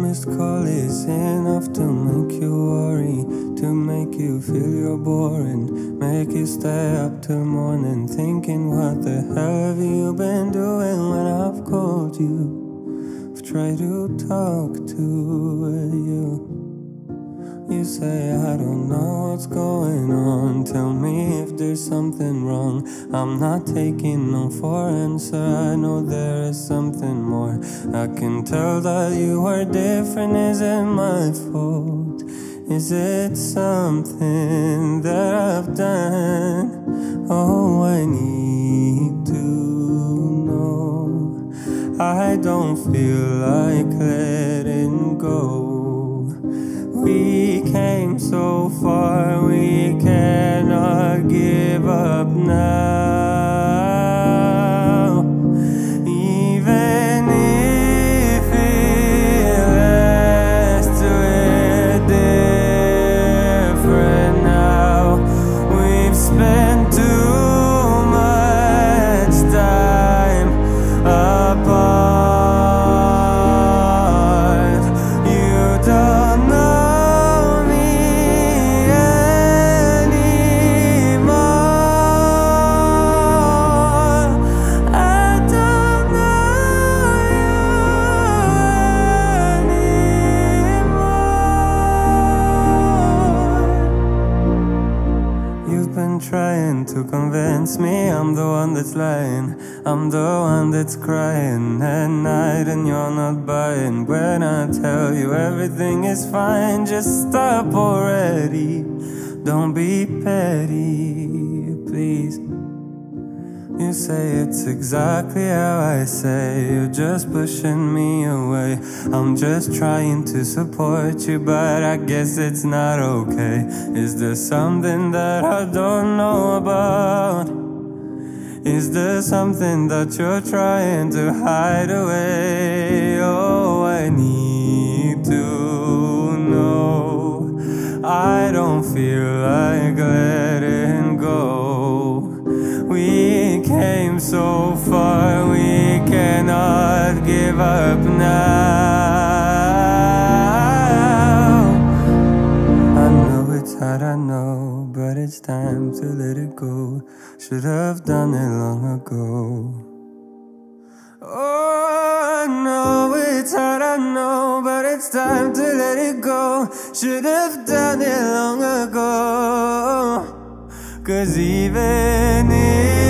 missed call is enough to make you worry, to make you feel you're boring, make you stay up till morning thinking what the hell have you been doing when I've called you, I've tried to talk to you. You say I don't know what's going on, tell me if there's something wrong. I'm not taking no for answer, I know there is something more. I can tell that you are different, is it my fault? Is it something that I've done? Oh, I need to know. I don't feel like letting go. We came so far, we cannot give up now. Even if it lasts, we're different now. We've spent too much time apart. You don't know trying to convince me I'm the one that's lying, I'm the one that's crying at night and you're not buying. When I tell you everything is fine, just stop already. Don't be petty, please. You say it's exactly how I say, you're just pushing me away. I'm just trying to support you, but I guess it's not okay. Is there something that I don't know about? Is there something that you're trying to hide away? Oh, I need to know. I don't feel like letting go. We came so far, we cannot give up now. I know it's hard, I know, but it's time to let it go. Should have done it long ago. Oh, I know it's hard, I know, but it's time to let it go. Should have done it long ago. 'Cause even if